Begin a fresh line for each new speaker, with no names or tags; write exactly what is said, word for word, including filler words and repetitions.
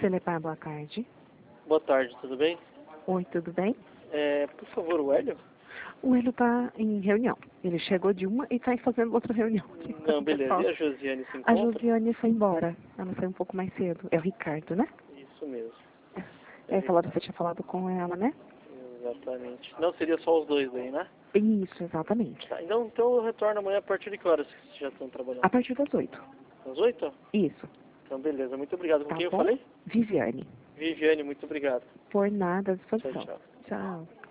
Celepar, boa tarde.
Boa tarde, tudo bem?
Oi, tudo bem?
É, por favor, o Hélio?
O Hélio tá em reunião. Ele chegou de uma e tá fazendo outra reunião.
Não, beleza. E a Josiane se
A
encontra?
Josiane foi embora. Ela foi um pouco mais cedo. É o Ricardo, né?
Isso mesmo.
É, falaram, você tinha falado com ela, né?
Exatamente. Não, seria só os dois aí, né?
Isso, exatamente.
Tá, então, então eu retorno amanhã a partir de que horas que vocês já estão trabalhando?
A partir das oito.
Às oito?
Isso.
Então, beleza. Muito obrigado. Com
Tá
quem eu
bom?
falei?
Viviane.
Viviane, muito obrigado.
Por nada, à
Tchau,
disposição.
tchau.
Tchau.